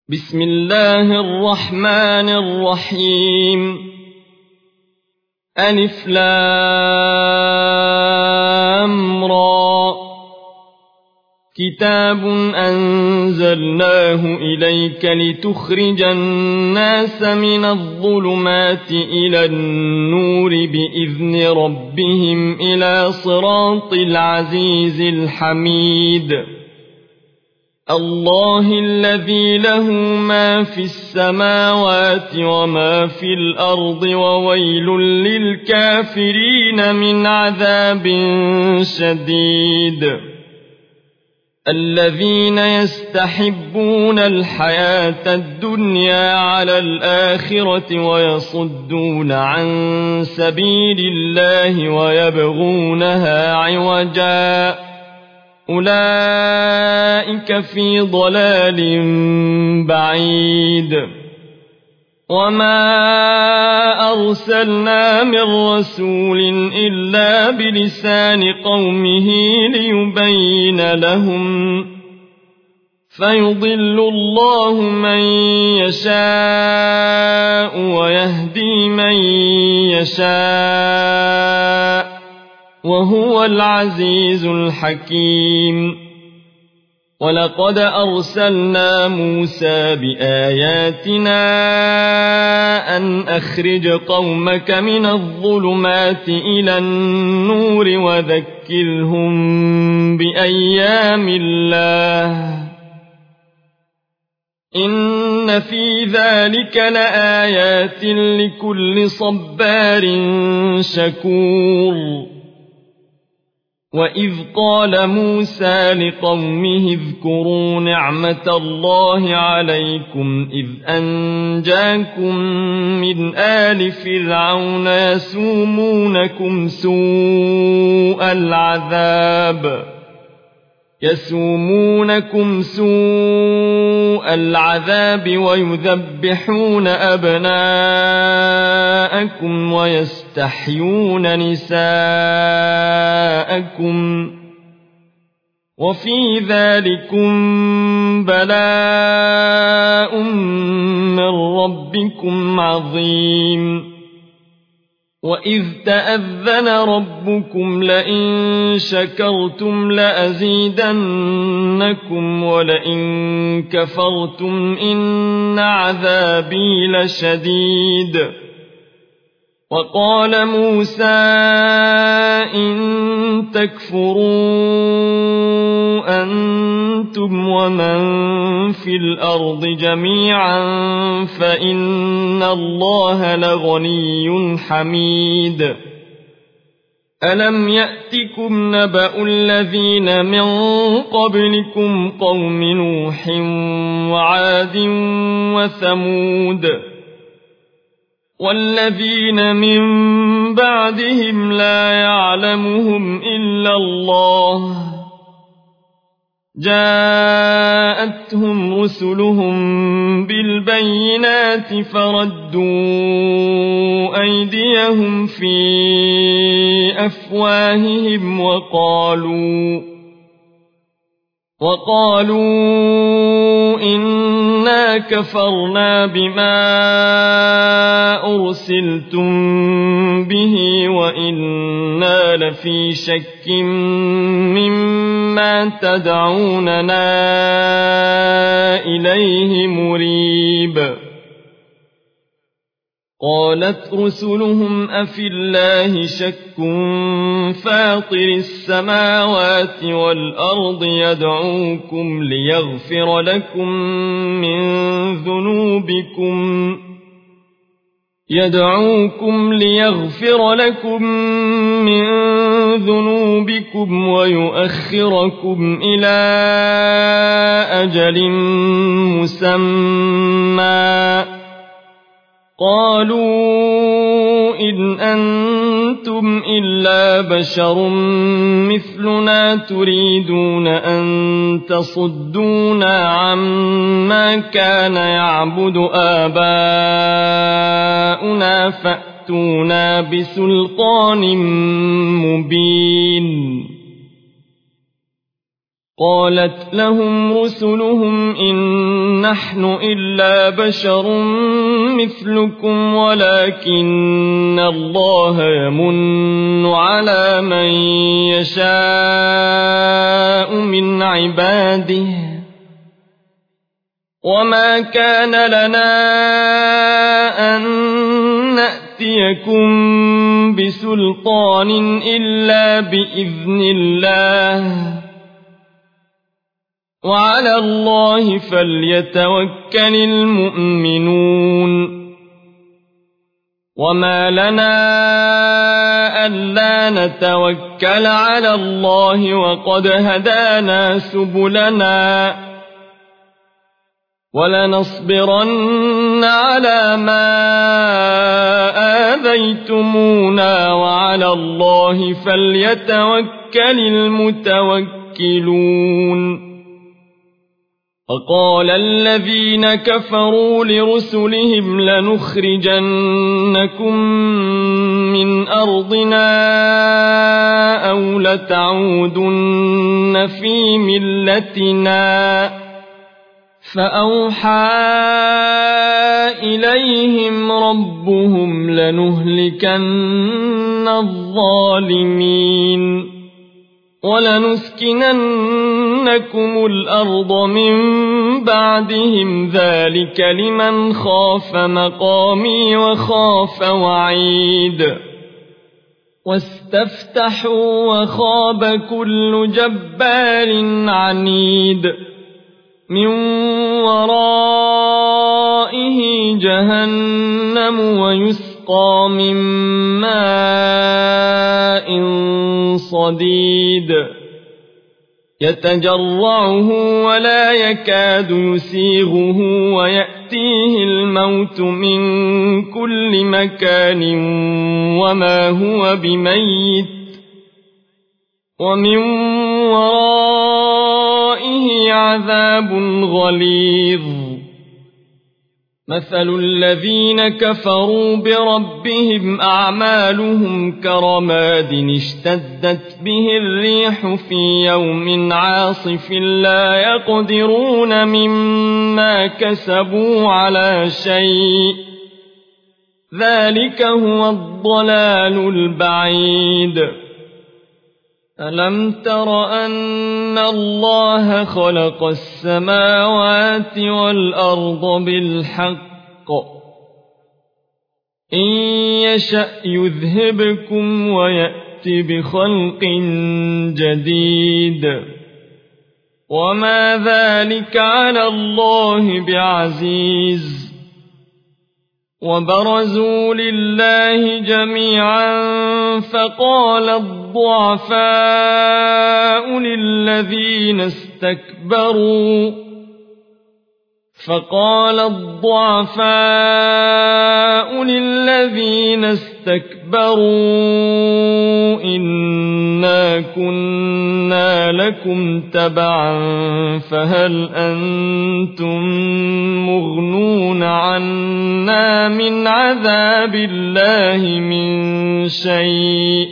بسم الله الرحمن الرحيم ألف لام را كتاب أنزلناه إليك لتخرج الناس من الظلمات إلى النور بإذن ربهم إلى صراط العزيز الحميد الله الذي له ما في السماوات وما في الأرض وويل للكافرين من عذاب شديد الذين يستحبون الحياة الدنيا على الآخرة ويصدون عن سبيل الله ويبغونها عوجا أولئك في ضلال بعيد وما أرسلنا من رسول إلا بلسان قومه ليبين لهم فيضل الله من يشاء ويهدي من يشاء وهو العزيز الحكيم ولقد أرسلنا موسى بآياتنا أن أخرج قومك من الظلمات إلى النور وذكرهم بأيام الله إن في ذلك لآيات لكل صبار شكور وإذ قال موسى لقومه اذكروا نعمة الله عليكم إذ أنجاكم من آل فرعون يسومونكم سوء العذاب ويذبحون أبناءكم ويستحيون نساءكم وفي ذلكم بلاء من ربكم عظيم وإذ تأذن ربكم لئن شكرتم لأزيدنكم ولئن كفرتم إن عذابي لشديد وقال موسى إن تكفروا أنتم ومن في الأرض جميعا فإن الله لغني حميد ألم يأتكم نبأ الذين من قبلكم قوم نوح وعاد وثمود والذين من بعدهم لا يعلمهم إلا الله جاءتهم رسلهم بالبينات فردوا أيديهم في أفواههم وقالوا إنا كفرنا بما أرسلتم به وإنا لفي شك مما تدعوننا إليه مريب قالت رسلهم أفي الله شك فاطر السماوات والأرض يدعوكم ليغفر لكم من ذنوبكم ويؤخركم إلى أجل مسمى قالوا إن أنتم إلا بشر مثلنا تريدون أن تصدونا عما كان يعبد آباؤنا فأتونا بسلطان مبين قالت لهم رسلهم إن نحن إلا بشر مثلكم ولكن الله يمن على من يشاء من عباده وما كان لنا أن نأتيكم بسلطان إلا بإذن الله وعلى الله فليتوكل المؤمنون وما لنا ألا نتوكل على الله وقد هدانا سبلنا ولنصبرن على ما آذيتمونا وعلى الله فليتوكل المتوكلون وقال الذين كفروا لرسلهم لنخرجنكم من أرضنا أو لتعودن في ملتنا فأوحى إليهم ربهم لنهلكن الظالمين ولنسكننكم الأرض من بعدهم ذلك لمن خاف مقامي وخاف وعيد واستفتحوا وخاب كل جبار عنيد من ورائه جهنم ويسقى من ماء صديد يتجرعه ولا يكاد يسيغه ويأتيه الموت من كل مكان وما هو بميت ومن ورائه عذاب غليظ مثل الذين كفروا بربهم أعمالهم كرماد اشتدت به الريح في يوم عاصف لا يقدرون مما كسبوا على شيء ذلك هو الضلال البعيد ألم تر أن الله خلق السماوات والأرض بالحق إن يشأ يذهبكم ويأت بخلق جديد وما ذلك على الله بعزيز وبرزوا لله جميعا فقال الضعفاء للذين استكبروا إنا كنا لكم تبعا فهل أنتم مغنون عنا من عذاب الله من شيء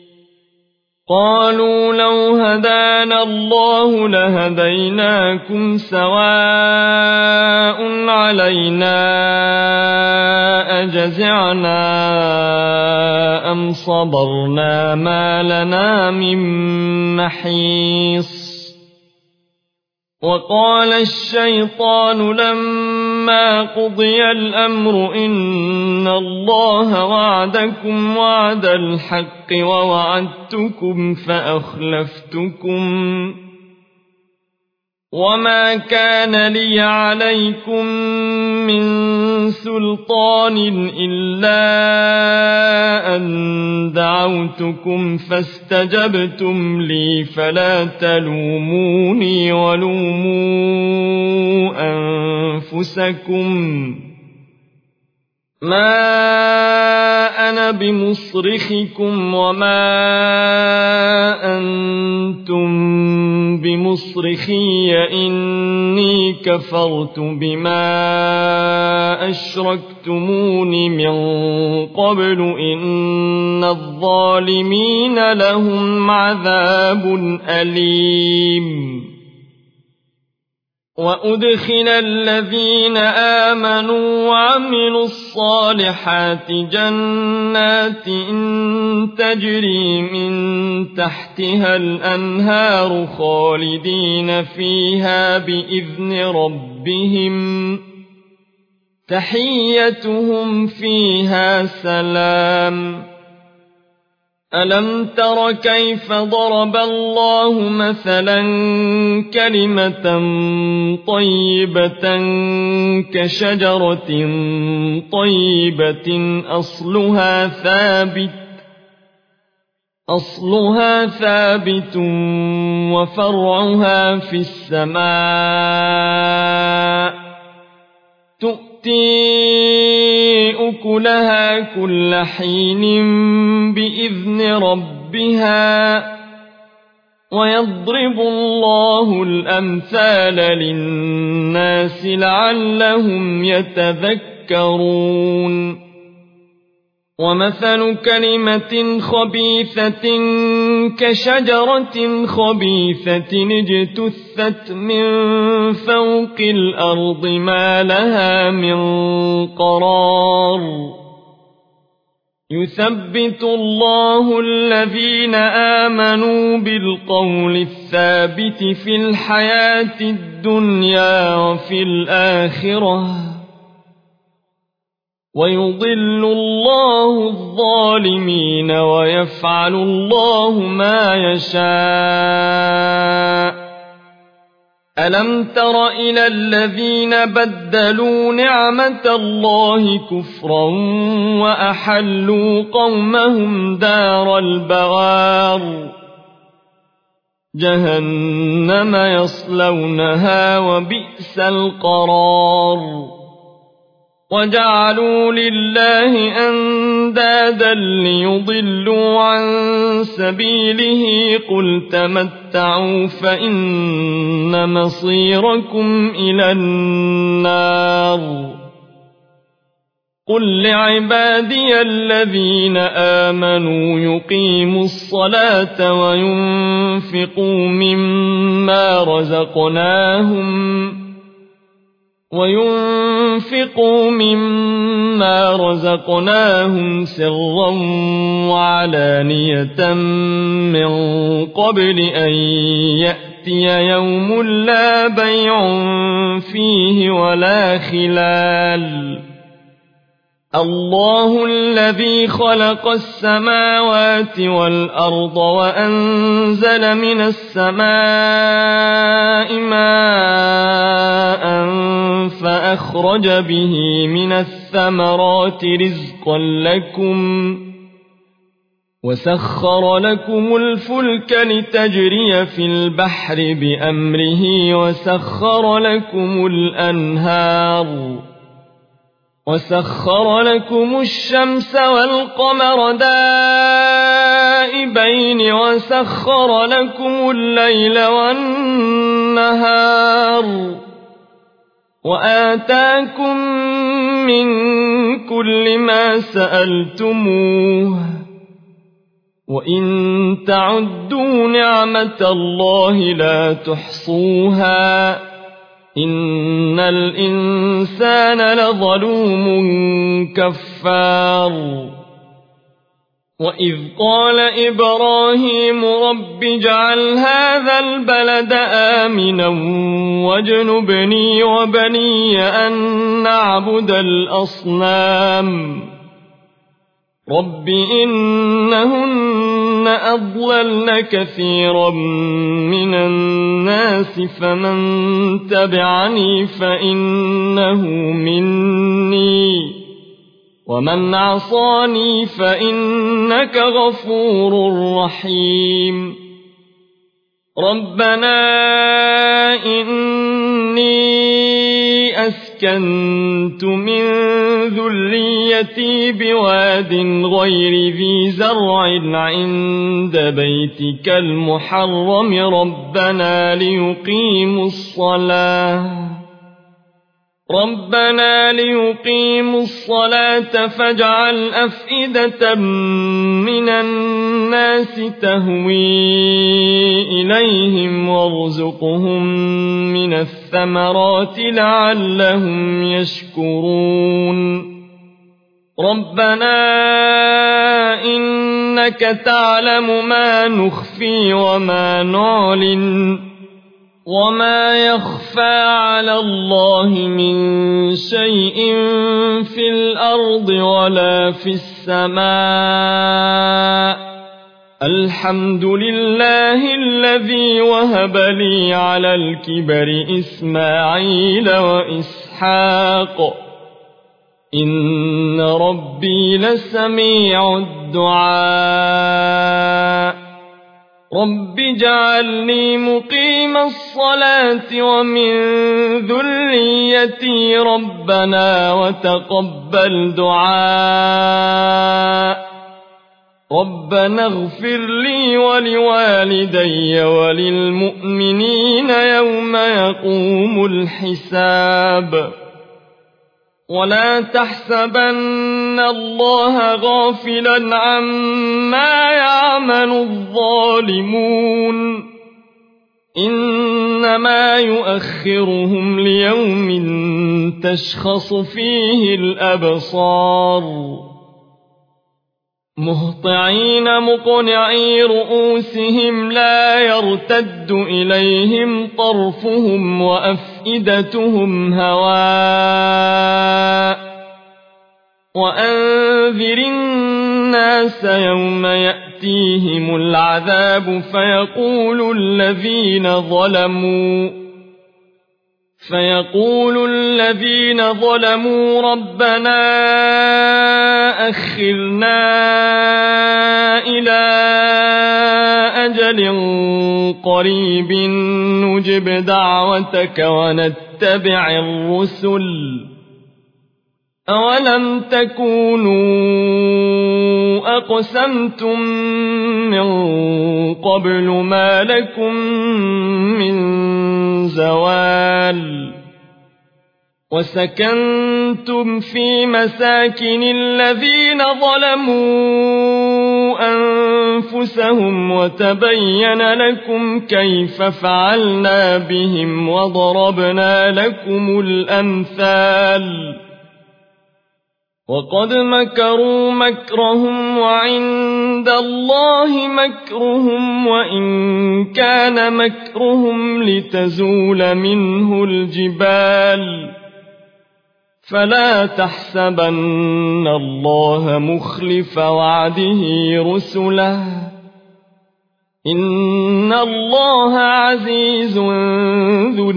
قالوا لو هدانا الله لهديناكم سواء علينا أجزعنا أم صبرنا ما لنا من محيص وقال الشيطان لما قضي الأمر إن الله وعدكم وعد الحق ووعدتكم فأخلفتكم وما كان لي عليكم من سلطان إلا أن دعوتكم فاستجبتم لي فلا تلوموني ولوموا أنفسكم ما أنا بمصرخكم وما أنتم بمصرخي إني كفرت بما أشركتمون من قبل إن الظالمين لهم عذاب أليم وأدخل الذين آمنوا وعملوا الصالحات جنات تجري من تحتها الأنهار خالدين فيها بإذن ربهم تحيتهم فيها سلام ألم تر كيف ضرب الله مثلا كلمة طيبة كشجرة طيبة أصلها ثابت وفرعها في السماء تؤتي أكلها كل حين بإذن ربها ويضرب الله الأمثال للناس لعلهم يتذكرون ومثل كلمة خبيثة كشجرة خبيثة اجتثت من فوق الأرض ما لها من قرار يثبت الله الذين آمنوا بالقول الثابت في الحياة الدنيا وفي الآخرة ويضل الله الظالمين ويفعل الله ما يشاء ألم تر إلى الذين بدلوا نعمة الله كفرا وأحلوا قومهم دار البوار جهنم يصلونها وبئس القرار وجعلوا لله أندادا ليضلوا عن سبيله قل تمتعوا فإن مصيركم إلى النار قل لعبادي الذين آمنوا يقيموا الصلاة وينفقوا مما رزقناهم سرا وعلانية من قبل أن يأتي يوم لا بيع فيه ولا خلال الله الذي خلق السماوات والأرض وأنزل من السماء ماء فأخرج به من الثمرات رزقا لكم وسخر لكم الفلك لتجري في البحر بأمره وسخر لكم الأنهار وسخر لكم الشمس والقمر دائبين وسخر لكم الليل والنهار وآتاكم من كل ما سألتموه وإن تعدوا نعمة الله لا تحصوها إن الإنسان لظلوم كفار وإذ قال إبراهيم رب اجعل هذا البلد آمنا واجنبني وبني أن نعبد الأصنام رب إنهن أضللن كثيرا من الناس فمن تبعني فإنه مني ومن عصاني فإنك غفور رحيم ربنا إني أسكنت من ذريتي بواد غير ذي زرع عند بيتك المحرم ربنا ليقيموا الصلاة ربنا ليقيموا الصلاة فاجعل أفئدة من الناس تهوي إليهم وارزقهم من الثمرات لعلهم يشكرون ربنا إنك تعلم ما نخفي وما نعلن وما يخفى على الله من شيء في الأرض ولا في السماء الحمد لله الذي وهب لي على الكبر إسماعيل وإسحاق إن ربي لسميع الدعاء رب اجعلني مقيم الصلاة ومن ذريتي ربنا وتقبل دعاء ربنا اغفر لي ولوالدي وللمؤمنين يوم يقوم الحساب ولا تحسبن الله غافلا عما يعمل الظالمون إنما يؤخرهم ليوم تشخص فيه الأبصار مهطعين مقنعي رؤوسهم لا يرتد إليهم طرفهم وأفئدتهم هواء وأنذر الناس يوم يأتيهم العذاب فيقول الذين ظلموا ربنا أخرنا إلى أجل قريب نجب دعوتك ونتبع الرسل أولم تكونوا أقسمتم من قبل ما لكم من زوال وسكنتم في مساكن الذين ظلموا أنفسهم وتبين لكم كيف فعلنا بهم وضربنا لكم الأمثال وقد مكروا مكرهم وعند الله مكرهم وإن كان مكرهم لتزول منه الجبال فلا تحسبن الله مخلف وعده رسله إن الله عزيز ذو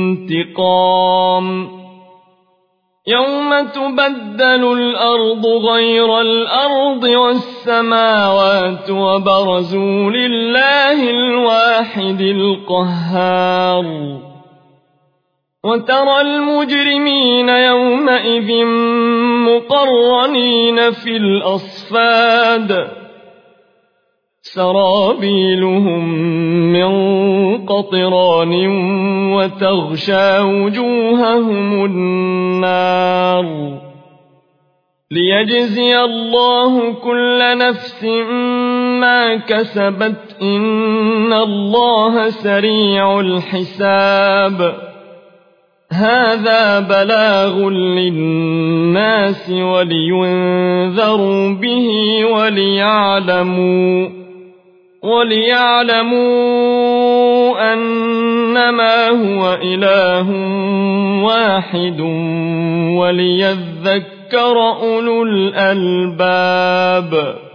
انتقام يوم تبدل الأرض غير الأرض والسماوات وبرزوا لله الواحد القهار وترى المجرمين يومئذ مقرنين في الأصفاد سرابيلهم من قطران وتغشى وجوههم النار ليجزي الله كل نفس ما كسبت إن الله سريع الحساب هذا بلاغ للناس ولينذروا به وليعلموا أنما هو إله واحد وليذكر أولو الألباب